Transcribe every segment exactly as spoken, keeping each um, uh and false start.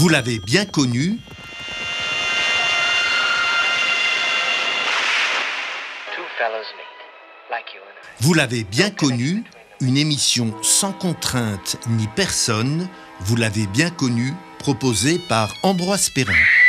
Vous l'avez bien connu. Vous l'avez bien connu, une émission sans contrainte ni personne. Vous l'avez bien connu, proposée par Ambroise Perrin.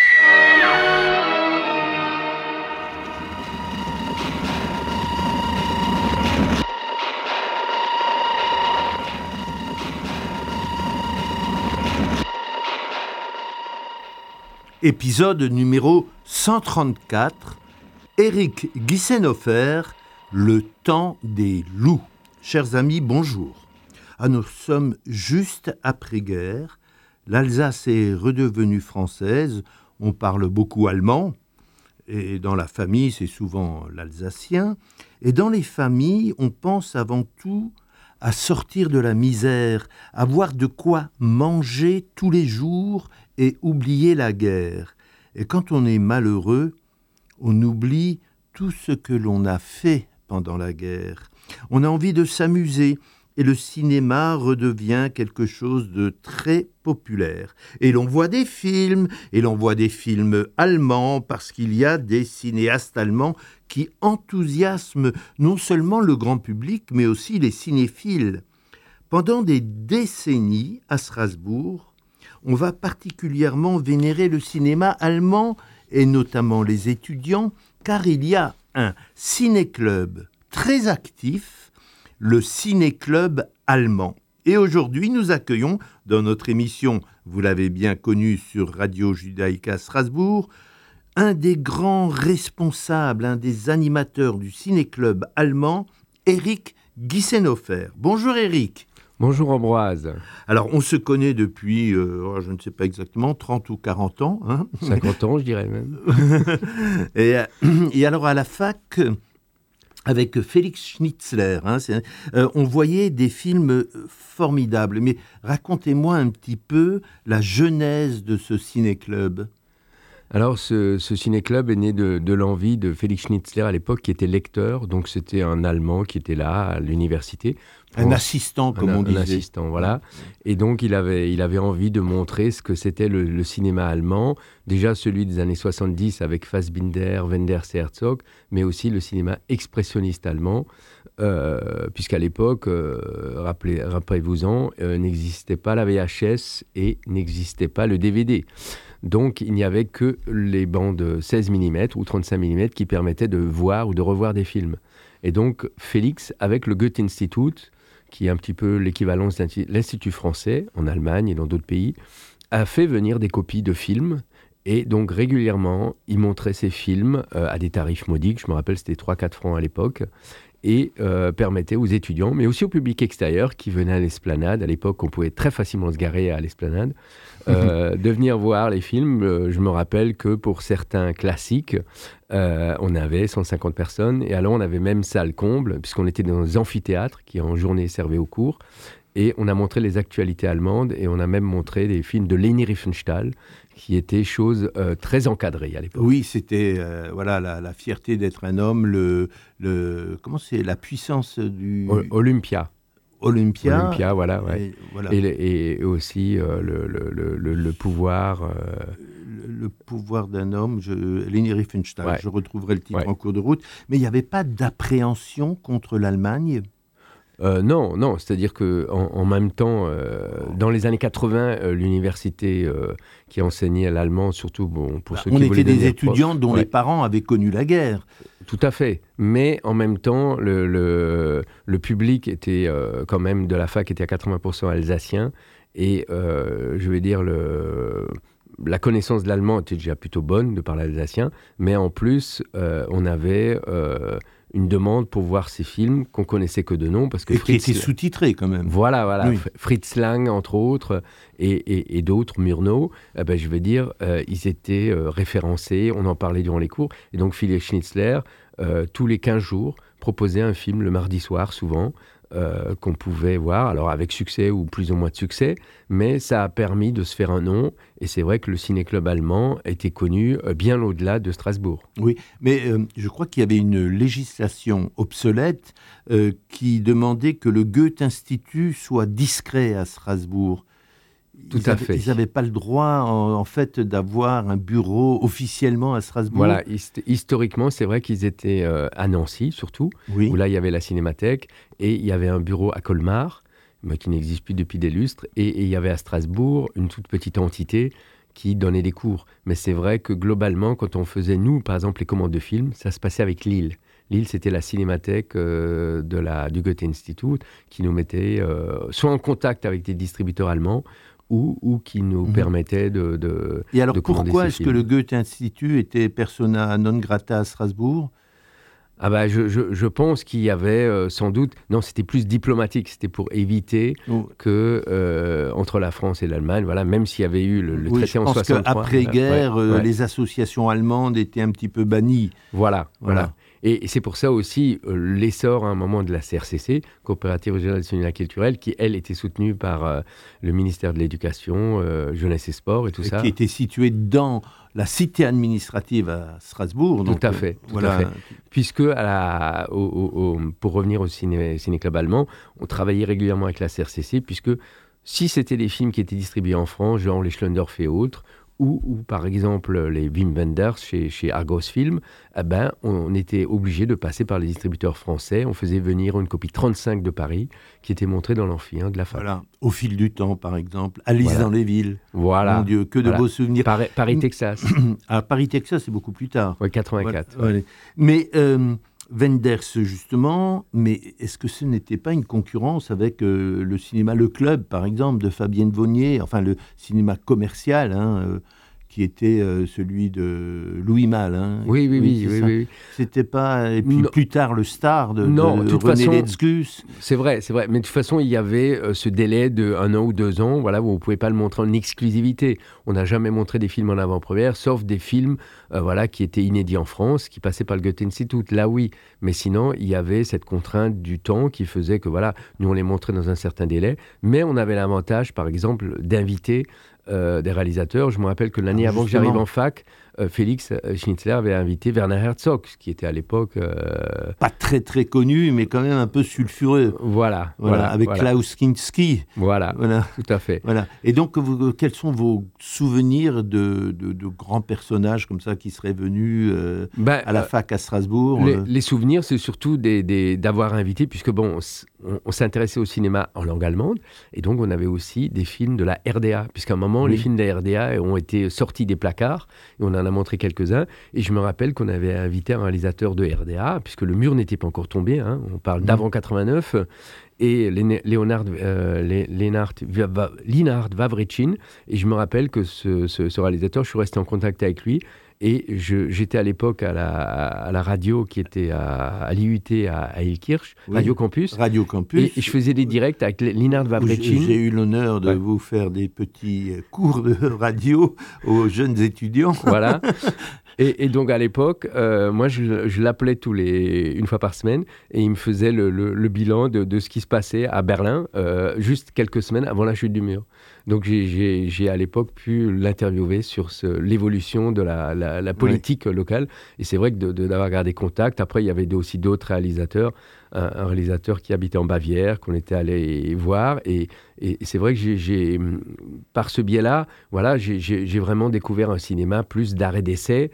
Épisode numéro cent trente-quatre, Éric Guissenhofer, le temps des loups. Chers amis, bonjour. Ah, nous sommes juste après-guerre. L'Alsace est redevenue française. On parle beaucoup allemand. Et dans la famille, c'est souvent l'alsacien. Et dans les familles, on pense avant tout à sortir de la misère, avoir de quoi manger tous les jours et oublier la guerre. Et quand on est malheureux, on oublie tout ce que l'on a fait pendant la guerre. On a envie de s'amuser et le cinéma redevient quelque chose de très populaire. Et l'on voit des films, et l'on voit des films allemands parce qu'il y a des cinéastes allemands qui enthousiasment non seulement le grand public, mais aussi les cinéphiles. Pendant des décennies, à Strasbourg, on va particulièrement vénérer le cinéma allemand, et notamment les étudiants, car il y a un ciné-club très actif, le ciné-club allemand. Et aujourd'hui, nous accueillons dans notre émission, vous l'avez bien connu sur Radio Judaïka Strasbourg, un des grands responsables, un des animateurs du ciné-club allemand, Éric Guissenhofer. Bonjour Éric. Bonjour Ambroise. Alors, on se connaît depuis, euh, je ne sais pas exactement, trente ou quarante ans. Hein cinquante ans, je dirais même. et, et alors, à la fac, avec Félix Schnitzler, hein, euh, on voyait des films formidables. Mais racontez-moi un petit peu la genèse de ce ciné-club. Alors, ce, ce ciné-club est né de, de l'envie de Félix Schnitzler à l'époque, qui était lecteur. Donc, c'était un Allemand qui était là, à l'université. Un assistant, comme un, on disait. Un assistant, voilà. Et donc, il avait, il avait envie de montrer ce que c'était le, le cinéma allemand. Déjà, celui des années soixante-dix avec Fassbinder, Wenders et Herzog, mais aussi le cinéma expressionniste allemand. Euh, puisqu'à l'époque, euh, rappelez, rappelez-vous-en, euh, n'existait pas la V H S et n'existait pas le D V D. Donc, il n'y avait que les bandes seize millimètres ou trente-cinq millimètres qui permettaient de voir ou de revoir des films. Et donc, Félix, avec le Goethe-Institut, qui est un petit peu l'équivalent de l'Institut français en Allemagne et dans d'autres pays, a fait venir des copies de films. Et donc, régulièrement, il montrait ces films euh, à des tarifs modiques. Je me rappelle, c'était trois à quatre francs à l'époque. Et euh, permettait aux étudiants, mais aussi au public extérieur qui venait à l'esplanade. À l'époque, on pouvait très facilement se garer à l'esplanade, euh, de venir voir les films. Euh, je me rappelle que pour certains classiques, euh, on avait cent cinquante personnes. Et alors, on avait même salle comble, puisqu'on était dans des amphithéâtres qui, en journée, servaient aux cours. Et on a montré les actualités allemandes et on a même montré des films de Leni Riefenstahl, qui étaient choses euh, très encadrées à l'époque. Oui, c'était euh, voilà la, la fierté d'être un homme, le, le comment c'est la puissance du O- Olympia. Olympia. Olympia, voilà. Ouais. Et, voilà. et, et aussi euh, le, le, le, le pouvoir. Euh... Le, le pouvoir d'un homme, je, Leni Riefenstahl. Ouais. Je retrouverai le titre ouais. en cours de route. Mais il n'y avait pas d'appréhension contre l'Allemagne. Euh, non, non, c'est-à-dire qu'en en même temps, euh, dans les années quatre-vingts, euh, l'université euh, qui enseignait l'allemand, surtout bon, pour bah, ceux qui voulaient devenir On était des étudiants prof, dont ouais. les parents avaient connu la guerre. Tout à fait, mais en même temps, le, le, le public était euh, quand même, de la fac, était à quatre-vingts pour cent alsacien, et euh, je vais dire, le... la connaissance de l'allemand était déjà plutôt bonne de par l'alsacien, mais en plus, euh, on avait... Euh, une demande pour voir ces films qu'on connaissait que de nom, parce que et Fritz, qui étaient sous-titrés quand même. Voilà, voilà, oui. Fritz Lang entre autres et, et, et d'autres, Murnau, eh ben, je veux dire, euh, ils étaient euh, référencés, on en parlait durant les cours, et donc Félix Schnitzler, euh, tous les quinze jours, proposait un film le mardi soir souvent. Euh, qu'on pouvait voir, alors avec succès ou plus ou moins de succès, mais ça a permis de se faire un nom, et c'est vrai que le ciné-club allemand était connu euh, bien au-delà de Strasbourg. Oui, mais euh, je crois qu'il y avait une législation obsolète euh, qui demandait que le Goethe-Institut soit discret à Strasbourg. Tout ils à avaient, fait. Ils n'avaient pas le droit, en, en fait, d'avoir un bureau officiellement à Strasbourg. Voilà, hist- historiquement, c'est vrai qu'ils étaient euh, à Nancy, surtout, Oui. où là, il y avait la Cinémathèque, et il y avait un bureau à Colmar, mais qui n'existe plus depuis des lustres, et, et il y avait à Strasbourg une toute petite entité qui donnait des cours. Mais c'est vrai que globalement, quand on faisait, nous, par exemple, les commandes de films, ça se passait avec Lille. Lille, c'était la cinémathèque euh, de la, du Goethe-Institut qui nous mettait euh, soit en contact avec des distributeurs allemands ou, ou qui nous mmh. permettait de, de Et alors, de pourquoi est-ce films. que le Goethe-Institut était persona non grata à Strasbourg ? Ah bah je, je, je pense qu'il y avait euh, sans doute... Non, c'était plus diplomatique. C'était pour éviter oh. que, euh, entre la France et l'Allemagne, voilà, même s'il y avait eu le, le oui, traité en soixante-trois... Je pense qu'après-guerre, ouais, ouais, ouais. les associations allemandes étaient un petit peu bannies. Voilà, voilà. voilà. Et, et c'est pour ça aussi euh, l'essor à un moment de la C R C C, Coopérative régionale de cinéma culturel, qui, elle, était soutenue par euh, le ministère de l'Éducation, euh, Jeunesse et Sport et tout et ça. Qui était située dans la cité administrative à Strasbourg. Tout donc, à fait, tout voilà. à fait. Puisque, à la, au, au, au, pour revenir au ciné, ciné-club allemand, on travaillait régulièrement avec la C R C C, puisque si c'était des films qui étaient distribués en France, genre les Schlendorf et autres, ou, ou par exemple les Wim Wenders chez, chez Argos Film, eh ben, on était obligé de passer par les distributeurs français. On faisait venir une copie trente-cinq de Paris qui était montrée dans l'amphi hein, de la fac. Voilà, Au fil du temps, par exemple. Alice voilà. dans les villes. Voilà. Mon Dieu, que de voilà. beaux souvenirs. Paris, Paris Texas. Ah, Paris, Texas, c'est beaucoup plus tard. Oui, quatre-vingt-quatre. Voilà. Ouais. Mais euh, Wenders, justement, mais est-ce que ce n'était pas une concurrence avec euh, le cinéma Le Club, par exemple, de Fabienne Vonnier, enfin le cinéma commercial, hein, euh, qui était euh, celui de Louis Malle. Hein, oui, oui, oui. oui, oui, oui. C'était pas... Et puis non. plus tard, le Star de, non, de toute René façon, Lescus. C'est vrai, c'est vrai. Mais de toute façon, il y avait euh, ce délai de un an ou deux ans, voilà, où on ne pouvait pas le montrer en exclusivité. On n'a jamais montré des films en avant-première, sauf des films euh, voilà, qui étaient inédits en France, qui passaient par le Goethe-Institut. Là, oui. Mais sinon, il y avait cette contrainte du temps qui faisait que, voilà, nous, on les montrait dans un certain délai. Mais on avait l'avantage, par exemple, d'inviter Euh, des réalisateurs. Je me rappelle que l'année ah, avant que j'arrive en fac, euh, Félix Schnitzler avait invité Werner Herzog, qui était à l'époque... Euh... Pas très très connu, mais quand même un peu sulfureux. Voilà. Voilà, voilà avec voilà. Klaus Kinski. Voilà, voilà, tout à fait. Voilà. Et donc, vous, quels sont vos souvenirs de, de, de grands personnages comme ça qui seraient venus euh, ben, à la fac à Strasbourg les, euh... les souvenirs, c'est surtout des, des, d'avoir invité, puisque bon, on, on s'intéressait au cinéma en langue allemande, et donc on avait aussi des films de la R D A, puisqu'à un moment, oui. les films de la R D A ont été sortis des placards, et on en a montré quelques-uns, et je me rappelle qu'on avait invité un réalisateur de R D A, puisque le mur n'était pas encore tombé, hein, on parle mmh. d'avant quatre-vingt-neuf, et Léonard, euh, Léonard, Linhard Wawritschin, et je me rappelle que ce, ce, ce réalisateur, je suis resté en contact avec lui, et je, j'étais à l'époque à la, à la radio qui était à, à l'I U T à, à Ilkirch, oui. Radio Campus. Radio Campus. Et, et je faisais des directs avec Linhard Wawritschin. J'ai eu l'honneur de ouais. vous faire des petits cours de radio aux jeunes étudiants. Voilà. Et, et donc à l'époque, euh, moi je, je l'appelais tous les une fois par semaine et il me faisait le, le, le bilan de, de ce qui se passait à Berlin euh, juste quelques semaines avant la chute du mur. Donc j'ai, j'ai, j'ai à l'époque pu l'interviewer sur ce, l'évolution de la, la, la politique oui. locale. Et c'est vrai que de, de, d'avoir gardé contact. Après il y avait aussi d'autres réalisateurs. Un, un réalisateur qui habitait en Bavière, qu'on était allé voir. Et, et c'est vrai que j'ai, j'ai, par ce biais-là, voilà, j'ai, j'ai, j'ai vraiment découvert un cinéma plus d'arrêt d'essai,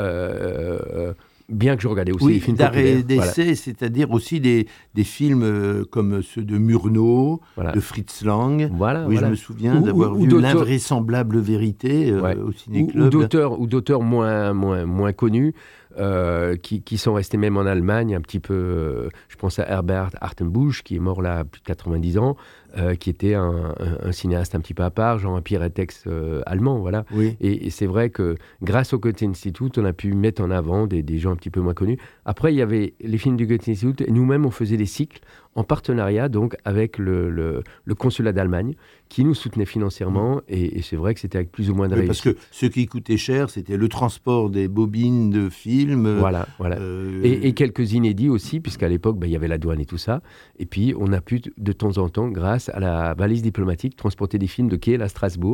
euh, euh, bien que je regardais aussi oui, des films d'arrêt d'essai, voilà. C'est-à-dire aussi des, des films euh, comme ceux de Murnau, voilà. de Fritz Lang. Voilà, oui, voilà. je me souviens ou, d'avoir ou, vu ou L'invraisemblable vérité euh, ouais. au ciné-club. Ou, ou, d'auteurs, ou d'auteurs moins, moins, moins connus. Euh, qui, qui sont restés même en Allemagne un petit peu, euh, je pense à Herbert Hartenbusch qui est mort là à plus de quatre-vingt-dix ans, euh, qui était un, un, un cinéaste un petit peu à part, genre un Pierre-Tex euh, allemand, voilà. Oui. Et, et c'est vrai que grâce au Goethe-Institut, on a pu mettre en avant des, des gens un petit peu moins connus. Après, il y avait les films du Goethe-Institut, et nous-mêmes on faisait des cycles en partenariat donc avec le, le, le consulat d'Allemagne qui nous soutenait financièrement, mmh. et, et c'est vrai que c'était avec plus ou moins de oui, réussite. Parce que ce qui coûtait cher, c'était le transport des bobines de films. Voilà, voilà. Euh... Et, et quelques inédits aussi, puisqu'à l'époque, ben, il y avait la douane et tout ça. Et puis, on a pu, de temps en temps, grâce à la valise diplomatique, transporter des films de Kiel à Strasbourg.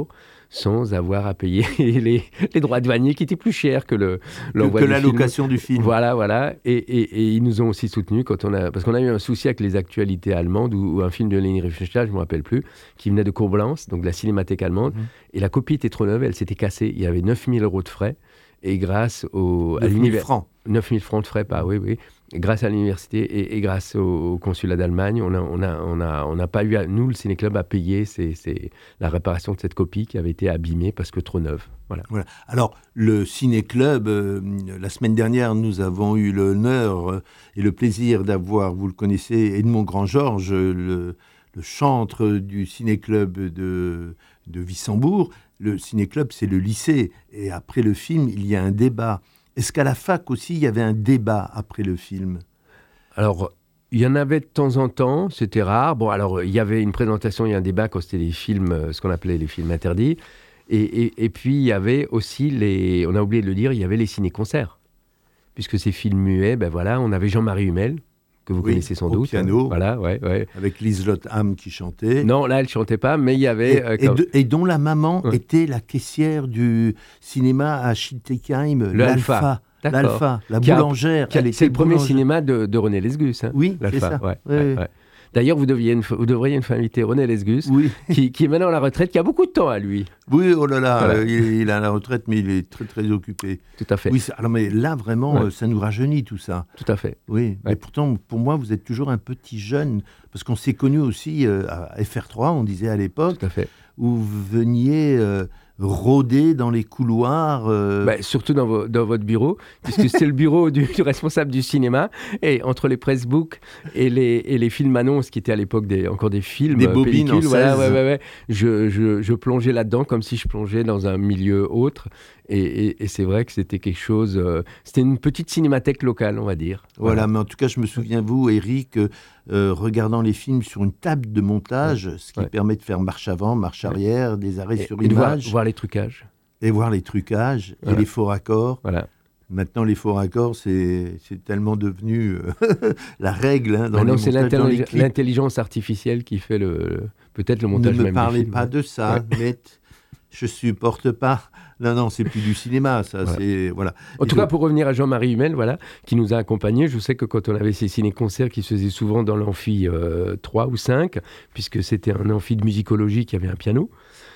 sans avoir à payer les, les droits douaniers qui étaient plus chers que le l'envoi que, que la film. location du film. Voilà, voilà. Et, et, et ils nous ont aussi soutenus quand on a, parce qu'on a eu un souci avec les actualités allemandes ou, ou un film de Leni Riefenstahl, je ne me rappelle plus, qui venait de Koblenz, donc de la Cinémathèque allemande, mmh. et la copie était trop neuve, elle s'était cassée. Il y avait neuf mille euros de frais. Et grâce au, à l'univers... francs. neuf mille francs de frais, pas, oui, oui. Et grâce à l'université et, et grâce au, au consulat d'Allemagne, on n'a on a, on a, on a pas eu, à, nous, le Ciné-Club, à payer c'est, c'est la réparation de cette copie qui avait été abîmée parce que trop neuve. Voilà. Voilà. Alors, le Ciné-Club, euh, la semaine dernière, nous avons eu l'honneur euh, et le plaisir d'avoir, vous le connaissez, Edmond Grand-Georges, le, le chantre du Ciné-Club de, de Wissembourg. Le Ciné-Club, c'est le lycée. Et après le film, il y a un débat. Est-ce qu'à la fac aussi, il y avait un débat après le film ? Alors, il y en avait de temps en temps. C'était rare. Bon, alors, il y avait une présentation et un débat quand c'était des films, ce qu'on appelait les films interdits. Et, et, et puis, il y avait aussi les... On a oublié de le dire, il y avait les ciné-concerts. Puisque ces films muets, ben voilà, on avait Jean-Marie Hummel, que vous oui, connaissez sans au doute. Piano, voilà, ouais, ouais. Avec Liselotte Ham qui chantait. Non, là, elle ne chantait pas, mais il y avait... Et, euh, et, comme... de, et dont la maman ouais. était la caissière du cinéma à Schiltigheim, l'Alpha. L'Alpha, la boulangère. A, a, c'est le premier cinéma de, de René Lesgus. Hein, oui, l'Alpha. c'est ça. Ouais, oui, ouais, oui. Ouais. D'ailleurs, vous, deviez une, vous devriez une fois inviter René Lesgus, oui. qui, qui est maintenant à la retraite, qui a beaucoup de temps à lui. Oui, oh là là, voilà. euh, il, il est à la retraite, mais il est très, très occupé. Tout à fait. Oui, ça, alors, mais là, vraiment, ouais. euh, ça nous rajeunit, tout ça. Tout à fait. Oui, ouais. mais pourtant, pour moi, vous êtes toujours un petit jeune, parce qu'on s'est connus aussi euh, à F R trois, on disait à l'époque. Tout à fait. Où vous veniez... Euh, rôder dans les couloirs euh... bah, surtout dans, vo- dans votre bureau, puisque c'est le bureau du, du responsable du cinéma, et entre les pressbooks et les, et les films annonces, qui étaient à l'époque des, encore des films, des bobines pellicules, en voilà, seize. Ouais, ouais, ouais. Je, je, je plongeais là-dedans comme si je plongeais dans un milieu autre, et, et, et c'est vrai que c'était quelque chose, euh, c'était une petite cinémathèque locale, on va dire. Voilà, voilà. Mais en tout cas, je me souviens, vous, Eric, euh, regardant les films sur une table de montage, ouais. ce qui ouais. permet de faire marche avant, marche arrière, ouais. des arrêts et, sur et image. Voir, voir les trucages. Et voir les trucages, voilà. et les faux raccords. Voilà. Maintenant, les faux raccords, c'est, c'est tellement devenu euh, la règle. Hein, dans Maintenant, les c'est montages, l'intellig- dans les l'intelligence artificielle qui fait le, le, peut-être le montage même même Ne me parlez film. pas de ça, ouais. mais je supporte pas. Non, non, c'est plus du cinéma, ça. Voilà. C'est, voilà. En tout je... cas, pour revenir à Jean-Marie Hummel, voilà, qui nous a accompagnés, je sais que quand on avait ces ciné-concerts qui se faisaient souvent dans l'amphi euh, trois ou cinq, puisque c'était un amphi de musicologie qui avait un piano,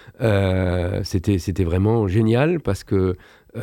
euh, c'était, c'était vraiment génial parce que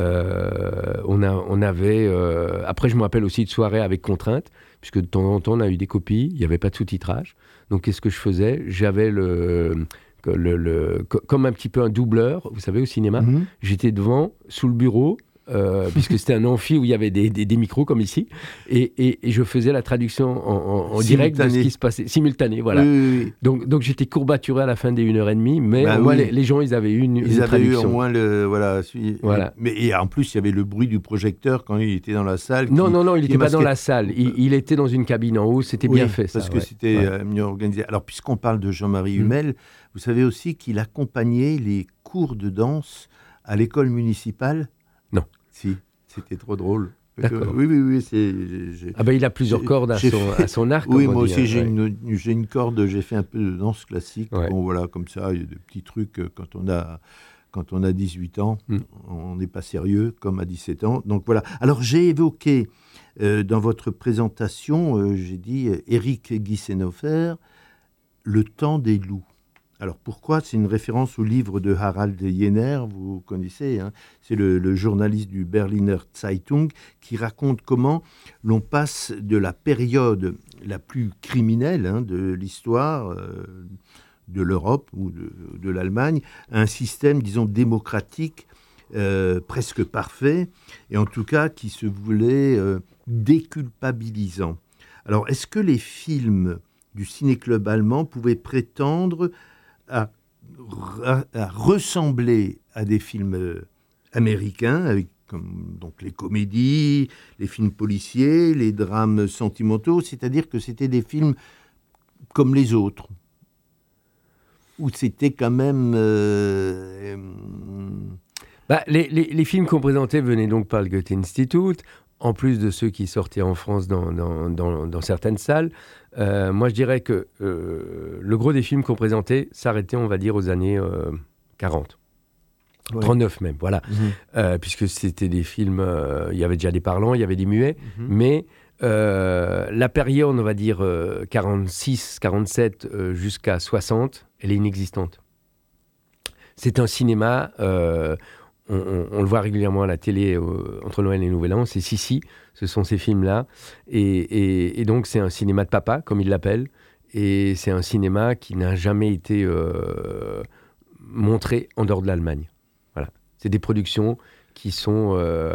euh, on, a, on avait... Euh, après, je me rappelle aussi de soirées avec contrainte, puisque de temps en temps, on a eu des copies, il n'y avait pas de sous-titrage. Donc, qu'est-ce que je faisais ? J'avais le... Le, le, comme un petit peu un doubleur, vous savez, au cinéma. Mm-hmm. J'étais devant, sous le bureau, euh, puisque c'était un amphi où il y avait des, des, des micros comme ici, et, et, et je faisais la traduction en, en, en direct de ce qui se passait, simultané, voilà. Oui, oui, oui. Donc, donc j'étais courbaturé à la fin des une heure trente, mais bah, au moins oui. les, les gens, ils avaient eu une, ils une avaient traduction. eu au moins le... Voilà. voilà. Mais et en plus, il y avait le bruit du projecteur quand il était dans la salle. Non, qui, non, non, il n'était pas masquait... dans la salle. Il, il était dans une cabine en haut, c'était oui, bien fait, ça. parce que ouais. c'était ouais. euh, mieux organisé. Alors, puisqu'on parle de Jean-Marie mmh. Hummel, vous savez aussi qu'il accompagnait les cours de danse à l'école municipale ? Non. Si, c'était trop drôle. D'accord. Euh, oui, oui, oui. C'est, j'ai, ah ben, il a plusieurs cordes à son, fait... à son arc. Oui, moi aussi, dit, j'ai, ouais. une, j'ai une corde, j'ai fait un peu de danse classique. Ouais. Bon, voilà, comme ça, il y a des petits trucs quand on a... Quand on a dix-huit ans, mm. on n'est pas sérieux comme à dix-sept ans. Donc voilà. Alors j'ai évoqué euh, dans votre présentation, euh, j'ai dit euh, Eric Guissenhofer, Le temps des loups. Alors pourquoi ? C'est une référence au livre de Harald Jenner, vous connaissez, hein, c'est le, le journaliste du Berliner Zeitung qui raconte comment l'on passe de la période la plus criminelle hein, de l'histoire euh, de l'Europe ou de, de l'Allemagne à un système, disons, démocratique euh, presque parfait, et en tout cas qui se voulait euh, déculpabilisant. Alors est-ce que les films du ciné-club allemand pouvaient prétendre À, à, à ressembler à des films euh, américains, avec comme, donc les comédies, les films policiers, les drames sentimentaux, c'est-à-dire que c'était des films comme les autres, où c'était quand même... Euh, euh... Bah, les, les, les films qu'on présentait venaient donc par le Goethe-Institut, en plus de ceux qui sortaient en France dans, dans, dans, dans certaines salles. Euh, moi, je dirais que euh, le gros des films qu'on présentait s'arrêtait, on va dire, aux années euh, quarante. Ouais. trente-neuf même, voilà. Mmh. Euh, puisque c'était des films, euh, il y avait déjà des parlants, il y avait des muets, mmh. mais euh, la période, on va dire, euh, quarante-six, quarante-sept euh, jusqu'à soixante, elle est inexistante. C'est un cinéma, euh, on, on, on le voit régulièrement à la télé euh, entre Noël et Nouvel An, c'est Sissi, ce sont ces films-là. Et, et, et donc, c'est un cinéma de papa, comme ils l'appellent. Et c'est un cinéma qui n'a jamais été euh, montré en dehors de l'Allemagne. Voilà. C'est des productions qui sont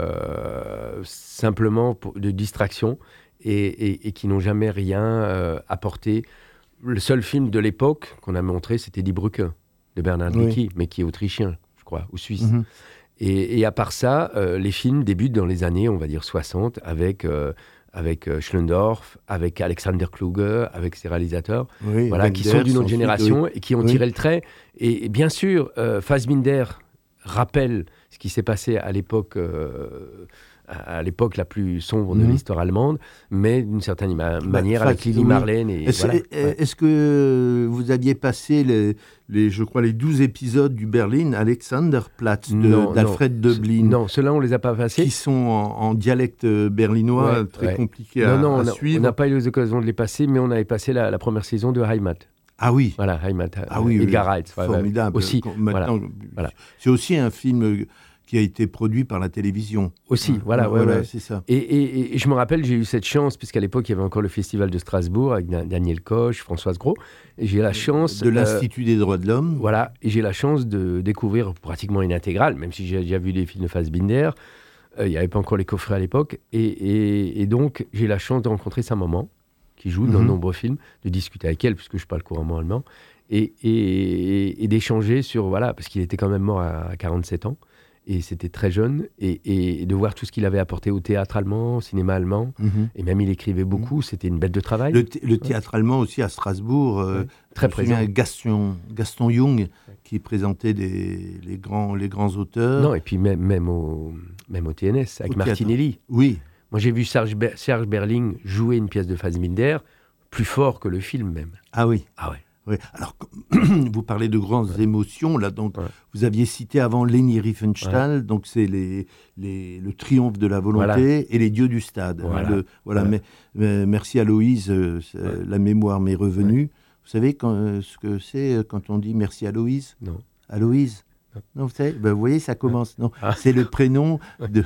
euh, simplement pour, de distraction et, et, et qui n'ont jamais rien euh, apporté. Le seul film de l'époque qu'on a montré, c'était Die Brücke de Bernard Blicky, oui. mais qui est autrichien, je crois, ou suisse. Mm-hmm. Et, et à part ça, euh, les films débutent dans les années, on va dire, soixante, avec, euh, avec euh, Schlendorf, avec Alexander Kluge, avec ses réalisateurs, oui, voilà, qui sont d'une autre génération oui. et qui ont oui. tiré le trait. Et, et bien sûr, euh, Fassbinder rappelle ce qui s'est passé à l'époque... Euh, à l'époque la plus sombre de mmh. l'histoire allemande, mais d'une certaine ma- manière bah, avec Lili oui. Marlène. Et est-ce, voilà. est, est-ce que vous aviez passé, les, les, je crois, les douze épisodes du Berlin Alexanderplatz de, non, d'Alfred non, Döblin? Non, ceux-là, on ne les a pas passés. Qui sont en, en dialecte berlinois, ouais, très ouais. compliqué non, à, non, à on a, suivre. On n'a pas eu l'occasion de les passer, mais on avait passé la, la première saison de Heimat. Ah oui. Voilà, Heimat. Ah oui, Edgar oui. Wright. Formidable. Aussi. Maintenant, voilà. Voilà. C'est aussi un film qui a été produit par la télévision. Aussi, ouais, voilà, ouais, voilà ouais. c'est ça. Et, et, et je me rappelle, j'ai eu cette chance, puisqu'à l'époque, il y avait encore le Festival de Strasbourg avec Daniel Koch, Françoise Gros, et j'ai la chance... De l'Institut euh, des droits de l'homme. Voilà, et j'ai la chance de découvrir pratiquement une intégrale, même si j'ai déjà vu des films de Fassbinder, euh, il n'y avait pas encore les coffrets à l'époque, et, et, et donc j'ai la chance de rencontrer sa maman, qui joue mm-hmm. dans de nombreux films, de discuter avec elle, puisque je parle couramment allemand, et, et, et, et d'échanger sur... Voilà, parce qu'il était quand même mort à quarante-sept ans, et c'était très jeune, et, et de voir tout ce qu'il avait apporté au théâtre allemand, au cinéma allemand, mmh. et même il écrivait beaucoup, mmh. c'était une bête de travail. Le, t- le théâtre ouais. allemand aussi à Strasbourg, euh, ouais. très présent. Gaston, Gaston Jung, ouais. qui présentait des, les, grands, les grands auteurs. Non, et puis même, même, au, même au T N S, avec au Martinelli. Théâtre. Oui. Moi j'ai vu Serge, Ber- Serge Berling jouer une pièce de Fassbinder, plus fort que le film même. Ah oui. Ah ouais. Oui. Alors, vous parlez de grandes ouais. émotions, là, donc, ouais. vous aviez cité avant Leni Riefenstahl, ouais. donc c'est les, les, le triomphe de la volonté voilà. et les dieux du stade. Voilà. Le, voilà ouais. mais, mais, merci Aloïse, euh, ouais. la mémoire m'est revenue. Ouais. Vous savez quand, euh, ce que c'est quand on dit merci Aloïse ? Non. Aloïse ? Non, vous savez, ben, vous voyez, ça commence. Non, ah. c'est le prénom de,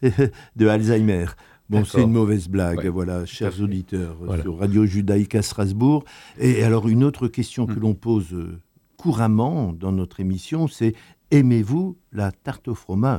de Alzheimer. Bon, D'accord. c'est une mauvaise blague, ouais. voilà, chers auditeurs, voilà. sur Radio Judaïka Strasbourg. Et alors, une autre question mmh. que l'on pose euh, couramment dans notre émission, c'est « Aimez-vous la tarte au fromage ?»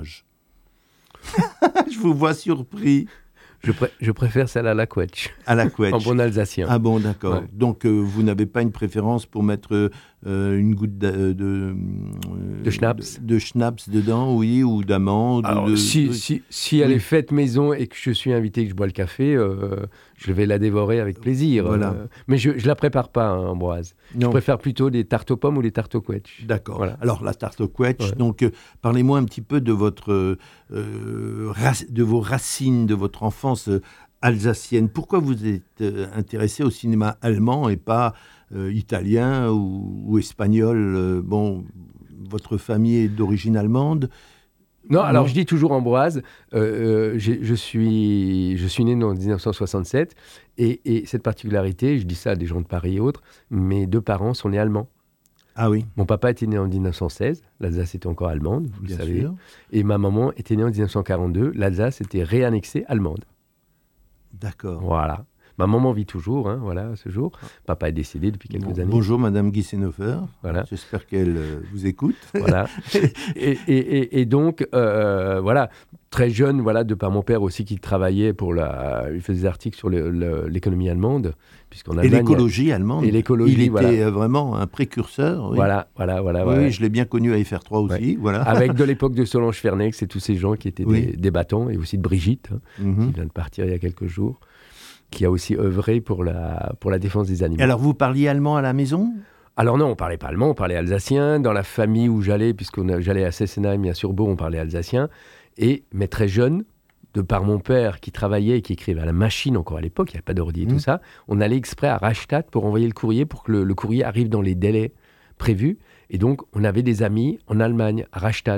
Je vous vois surpris. Je, pré- je préfère celle à la quetch. À la quetch. En bon alsacien. Ah bon, d'accord. Ouais. Donc, euh, vous n'avez pas une préférence pour mettre euh, une goutte de... De, euh, de schnapps. De, de schnapps dedans, oui, ou d'amande. Alors, de, si, de... si, si elle oui. est faite maison et que je suis invité et que je bois le café, euh, je vais la dévorer avec plaisir. Voilà. Euh, mais je ne la prépare pas, hein, Ambroise. Non. Je préfère plutôt des tartes aux pommes ou des tartes au quetch. D'accord. Voilà. Alors, la tarte au quetch, ouais. donc, euh, parlez-moi un petit peu de, votre, euh, rac- de vos racines, de votre enfance euh, alsacienne. Pourquoi vous êtes euh, intéressé au cinéma allemand et pas euh, italien ou, ou espagnol euh, Bon, votre famille est d'origine allemande. Non, non, alors je dis toujours Ambroise. Euh, je, suis, je suis né en dix-neuf cent soixante-sept et, et cette particularité, je dis ça à des gens de Paris et autres, mes deux parents sont nés allemands. Ah oui. Mon papa était né en dix-neuf cent seize, l'Alsace était encore allemande, vous Bien le savez. Sûr. Et ma maman était née en dix-neuf cent quarante-deux, l'Alsace était réannexée allemande. D'accord. Voilà. Ma maman vit toujours, hein, voilà, à ce jour. Papa est décédé depuis quelques bon, années. Bonjour, Madame Gissenhofer. Voilà. J'espère qu'elle euh, vous écoute. Voilà. et, et, et, et donc, euh, voilà, très jeune, voilà, de par mon père aussi qui travaillait pour la... Il faisait des articles sur le, le, l'économie allemande. Puisqu'en Allemagne, et l'écologie allemande. Et l'écologie, Il était voilà. vraiment un précurseur. Oui. Voilà, voilà, voilà. Oui, voilà. oui, je l'ai bien connu à F R trois aussi. Ouais. Voilà. Avec de l'époque de Solange Fernex et tous ces gens qui étaient oui. des, des battants, et aussi de Brigitte, hein, mm-hmm. qui vient de partir il y a quelques jours, qui a aussi œuvré pour la, pour la défense des animaux. Alors, vous parliez allemand à la maison ? Alors non, on ne parlait pas allemand, on parlait alsacien. Dans la famille où j'allais, puisque j'allais à Sessenheim et à Surbeau, on parlait alsacien. Et, mais très jeune, de par mon père qui travaillait et qui écrivait à la machine encore à l'époque, il n'y avait pas d'ordi et mmh. tout ça, on allait exprès à Rastatt pour envoyer le courrier, pour que le, le courrier arrive dans les délais prévus. Et donc, on avait des amis en Allemagne, à Rastatt.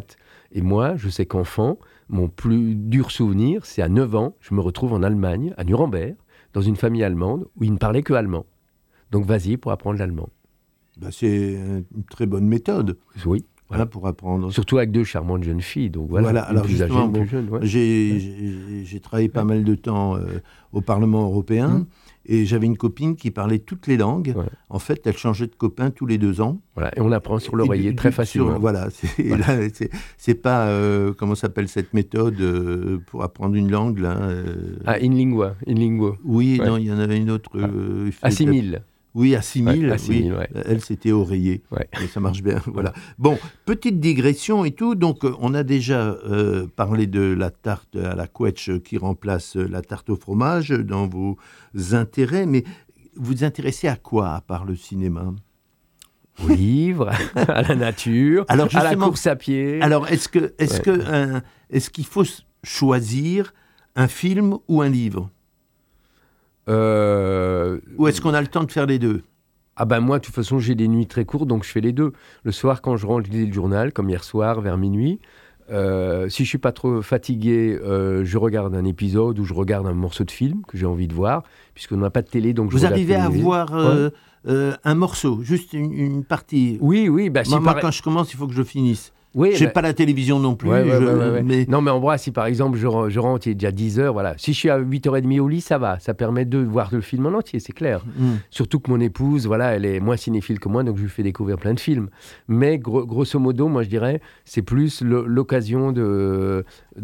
Et moi, je sais qu'enfant, mon plus dur souvenir, c'est à neuf ans, je me retrouve en Allemagne, à Nuremberg, dans une famille allemande, où ils ne parlaient que allemand. Donc vas-y pour apprendre l'allemand. Ben, c'est une très bonne méthode. Oui. Voilà, pour apprendre. Surtout avec deux charmantes jeunes filles. Donc voilà, voilà alors plus justement, âgée, bon, plus jeune, ouais. j'ai, ouais. j'ai, j'ai travaillé pas ouais. mal de temps euh, au Parlement européen mmh. et j'avais une copine qui parlait toutes les langues. Ouais. En fait, elle changeait de copain tous les deux ans. Voilà, et on apprend sur l'oreiller du, très du, facilement. Sur, voilà, c'est, voilà. Là, c'est, c'est pas, euh, comment s'appelle cette méthode euh, pour apprendre une langue là euh... Ah, in lingua, in lingua. Oui, ouais. non, il y en avait une autre. Euh, ah. Assimile. Oui, assimile. Ouais, assimile oui. ouais. Elle, c'était oreiller. Ouais. Mais ça marche bien. Voilà. Bon, petite digression et tout. Donc, on a déjà euh, parlé de la tarte à la quetch qui remplace la tarte au fromage dans vos intérêts. Mais vous vous intéressez à quoi, à part le cinéma ? Aux livres, à la nature, alors à la course à pied. Alors, est-ce, que, est-ce, ouais. que, un, est-ce qu'il faut choisir un film ou un livre ? Euh... Ou est-ce qu'on a le temps de faire les deux ? Ah ben moi, de toute façon, j'ai des nuits très courtes, donc je fais les deux. Le soir, quand je rentre, je lis le journal, comme hier soir, vers minuit. Euh, si je ne suis pas trop fatigué, euh, je regarde un épisode ou je regarde un morceau de film que j'ai envie de voir, puisqu'on n'a pas de télé, donc je Vous regarde arrivez à télé. voir euh, ouais. euh, un morceau, juste une, une partie ? Oui, oui. Bah, si moi, moi par... quand je commence, il faut que je le finisse. Oui, je n'ai bah... pas la télévision non plus. Ouais, ouais, je... ouais, ouais, ouais. Mais... Non, mais en vrai, si par exemple, je, je rentre, il est déjà dix heures, voilà. Si je suis à huit heures trente au lit, ça va. Ça permet de voir le film en entier, c'est clair. Mm. Surtout que mon épouse, voilà, elle est moins cinéphile que moi, donc je lui fais découvrir plein de films. Mais gros, grosso modo, moi, je dirais, c'est plus le, l'occasion de,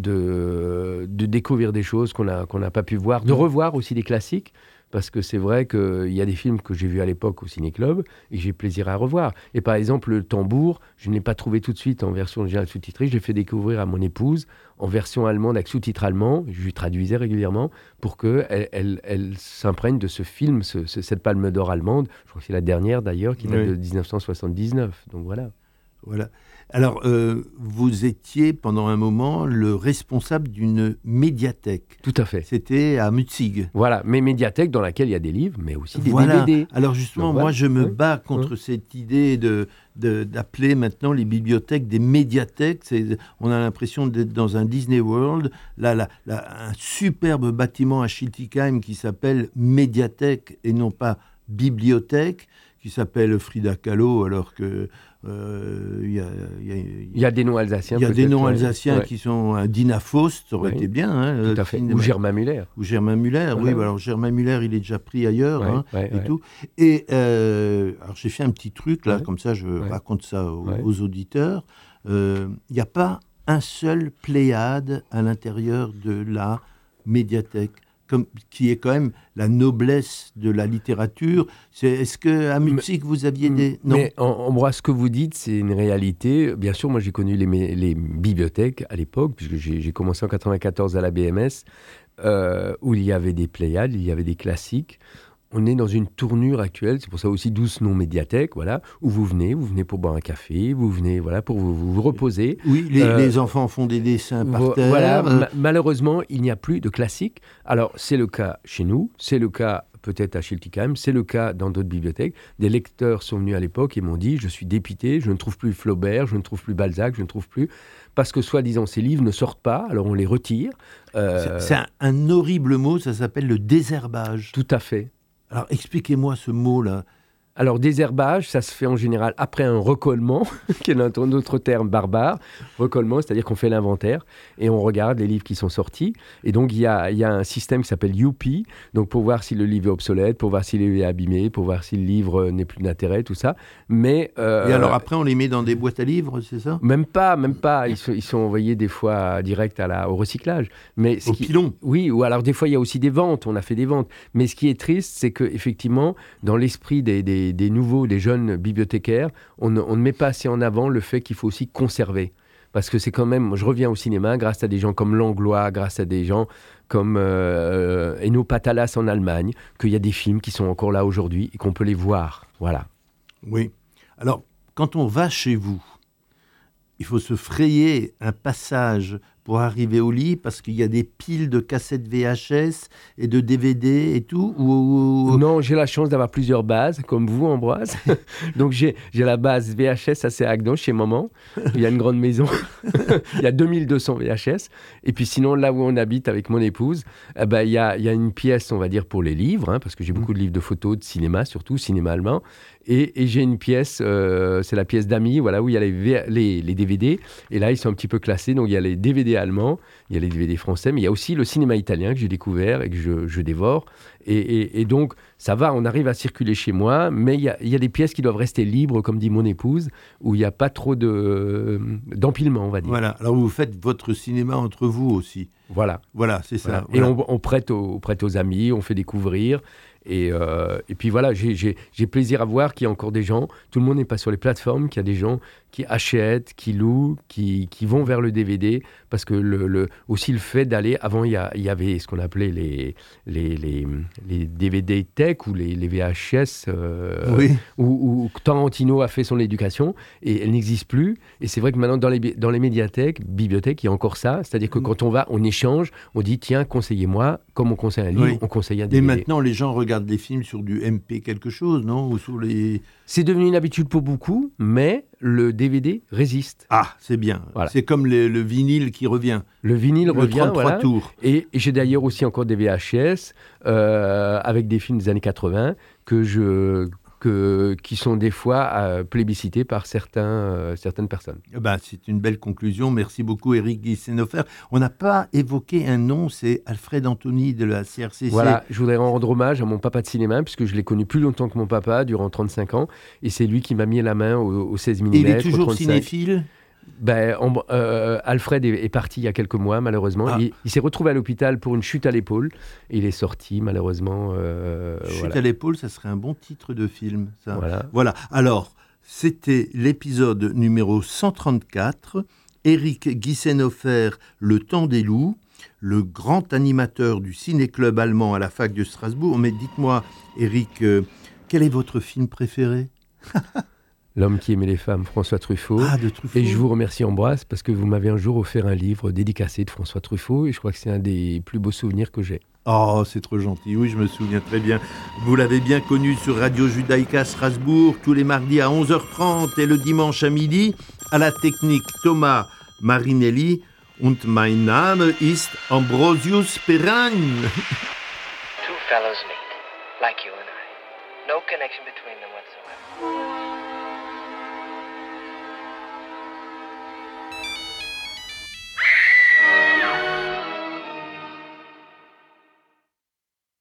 de, de découvrir des choses qu'on n'a qu'on n'a pas pu voir, de revoir aussi des classiques. Parce que c'est vrai qu'il y a des films que j'ai vus à l'époque au Ciné-Club et que j'ai plaisir à revoir. Et par exemple, Le Tambour, je ne l'ai pas trouvé tout de suite en version originale sous-titrée. Je l'ai fait découvrir à mon épouse en version allemande avec sous-titres allemands. Je lui traduisais régulièrement pour qu'elle elle, elle s'imprègne de ce film, ce, ce, cette Palme d'Or allemande. Je crois que c'est la dernière d'ailleurs, qui date oui. de dix-neuf cent soixante-dix-neuf. Donc voilà. Voilà. Alors, euh, vous étiez pendant un moment le responsable d'une médiathèque. Tout à fait. C'était à Mutzig. Voilà, mais médiathèque dans laquelle il y a des livres, mais aussi des voilà. D V D. Alors justement, Donc, moi, voilà. je me oui. bats contre oui. cette idée de, de, d'appeler maintenant les bibliothèques des médiathèques. C'est, on a l'impression d'être dans un Disney World. Là, là, là, un superbe bâtiment à Schiltigheim qui s'appelle médiathèque et non pas bibliothèque, qui s'appelle Frida Kahlo, alors que il euh, y, y, y, y a des noms alsaciens. Il y a des noms alsaciens ouais. qui sont un Dina Faust, ça aurait oui. été bien. Hein, tout à fait. Ou Germain Müller. Ou Germain Müller, voilà. oui. Bah alors Germain Müller, il est déjà pris ailleurs ouais, hein, ouais, et ouais. tout. Et euh, alors j'ai fait un petit truc là, ouais. comme ça, je ouais. raconte ça aux, ouais. aux auditeurs. Il euh, n'y a pas un seul Pléiade à l'intérieur de la médiathèque. Comme, qui est quand même la noblesse de la littérature. C'est, est-ce qu'à Mutzig, vous aviez des... Non. Mais en, en moi, ce que vous dites, c'est une réalité. Bien sûr, moi, j'ai connu les, les bibliothèques à l'époque, puisque j'ai, j'ai commencé en quatre-vingt-quatorze à la B M S, euh, où il y avait des Pléiades, il y avait des classiques. On est dans une tournure actuelle, c'est pour ça aussi d'où ce nom médiathèque, voilà, où vous venez, vous venez pour boire un café, vous venez voilà, pour vous, vous, vous reposer. Oui, les, euh, les enfants font des dessins par vo- terre. Voilà, euh... ma- malheureusement, il n'y a plus de classiques. Alors, c'est le cas chez nous, c'est le cas peut-être à Schiltigheim, c'est le cas dans d'autres bibliothèques. Des lecteurs sont venus à l'époque et m'ont dit « Je suis dépité, je ne trouve plus Flaubert, je ne trouve plus Balzac, je ne trouve plus... » Parce que, soi-disant, ces livres ne sortent pas, alors on les retire. Euh... C'est, c'est un, un horrible mot, ça s'appelle le désherbage. Tout à fait. Alors, expliquez-moi ce mot-là. Alors, désherbage, ça se fait en général après un recollement, qui est un autre terme barbare. Recollement, c'est-à-dire qu'on fait l'inventaire et on regarde les livres qui sont sortis. Et donc, il y a, y a un système qui s'appelle U P, donc pour voir si le livre est obsolète, pour voir s'il est abîmé, pour voir si le livre n'est plus d'intérêt, tout ça. Mais, euh, et alors après, on les met dans des boîtes à livres, c'est ça ? Même pas, même pas. Ils sont, ils sont envoyés des fois direct à la, au recyclage. Mais ce au qui, pilon ? Oui, ou alors des fois, il y a aussi des ventes. On a fait des ventes. Mais ce qui est triste, c'est qu'effectivement, dans l'esprit des, des Des, des nouveaux, des jeunes bibliothécaires, on ne, on ne met pas assez en avant le fait qu'il faut aussi conserver. Parce que c'est quand même, je reviens au cinéma, grâce à des gens comme Langlois, grâce à des gens comme euh, Eno Patalas en Allemagne, qu'il y a des films qui sont encore là aujourd'hui et qu'on peut les voir. Voilà. Oui. Alors, quand on va chez vous, il faut se frayer un passage pour arriver au lit, parce qu'il y a des piles de cassettes V H S et de D V D et tout ou... Non, j'ai la chance d'avoir plusieurs bases, comme vous, Ambroise. Donc, j'ai, j'ai la base V H S assez Agnon, chez maman. Il y a une grande maison. Il y a deux mille deux cents V H S. Et puis, sinon, là où on habite avec mon épouse, eh ben, il, y a, il y a une pièce, on va dire, pour les livres, hein, parce que j'ai beaucoup de livres de photos, de cinéma, surtout, cinéma allemand. Et, et j'ai une pièce, euh, c'est la pièce d'amis, voilà, où il y a les, v- les, les D V D. Et là, ils sont un petit peu classés. Donc, il y a les D V D allemands, il y a les D V D français, mais il y a aussi le cinéma italien que j'ai découvert et que je, je dévore. Et, et, et donc, ça va, on arrive à circuler chez moi, mais il y a, il y a des pièces qui doivent rester libres, comme dit mon épouse, où il n'y a pas trop de, d'empilement, on va dire. Voilà, alors vous faites votre cinéma entre vous aussi. Voilà. Voilà, c'est ça. Voilà. Voilà. Et on, on, prête aux, on prête aux amis, on fait découvrir. Et, euh, et puis voilà, j'ai, j'ai, j'ai plaisir à voir qu'il y a encore des gens, tout le monde n'est pas sur les plateformes, qu'il y a des gens qui achètent, qui louent, qui, qui vont vers le D V D, parce que le, le, aussi le fait d'aller, avant il y, a, il y avait ce qu'on appelait les, les, les, les D V D tech ou les, les V H S, euh, Oui. où, où Tarantino a fait son éducation, et elle n'existe plus. Et c'est vrai que maintenant dans les, dans les médiathèques, bibliothèques, il y a encore ça, c'est-à-dire que quand on va, on échange, on dit tiens, conseillez-moi, comme on conseille un livre, Oui. on conseille un Et D V D. maintenant, les gens regardent des films sur du M P quelque chose, non? Ou sur les... C'est devenu une habitude pour beaucoup, mais le D V D résiste. Ah, c'est bien. Voilà. C'est comme les- le vinyle qui revient. Le vinyle Le revient, trente-trois voilà. tours. Et, et j'ai d'ailleurs aussi encore des V H S euh, avec des films des années quatre-vingts que je, que, qui sont des fois euh, plébiscités par certains, euh, certaines personnes. Eh ben, c'est une belle conclusion. Merci beaucoup, Éric Guissenhofer. On n'a pas évoqué un nom, c'est Alfred Anthony de la C R C C. Voilà, je voudrais rendre hommage à mon papa de cinéma, puisque je l'ai connu plus longtemps que mon papa, durant trente-cinq ans, et c'est lui qui m'a mis la main au, au seize Et millimètres. il est toujours au trente-cinq. cinéphile? Ben, on- euh, Alfred est, est parti il y a quelques mois, malheureusement. Ah. Il, il s'est retrouvé à l'hôpital pour une chute à l'épaule. Et il est sorti, malheureusement. euh, Chute voilà. à l'épaule, ça serait un bon titre de film, ça. Voilà. Voilà. Alors, c'était l'épisode numéro cent trente-quatre. Éric Guissenhofer, Le Temps des loups, le grand animateur du ciné-club allemand à la fac de Strasbourg. Mais dites-moi, Éric, euh, quel est votre film préféré? L'homme qui aimait les femmes, François Truffaut. Ah, de Truffaut. Et je vous remercie, Ambroise, parce que vous m'avez un jour offert un livre dédicacé de François Truffaut. Et je crois que c'est un des plus beaux souvenirs que j'ai. Oh, c'est trop gentil. Oui, je me souviens très bien. Vous l'avez bien connu sur Radio Judaïka Strasbourg, tous les mardis à onze heures trente et le dimanche à midi. À la technique, Thomas Marinelli. Und mein Name ist Ambrosius Perrin. Two fellows meet, like you and I. No connection between them whatsoever.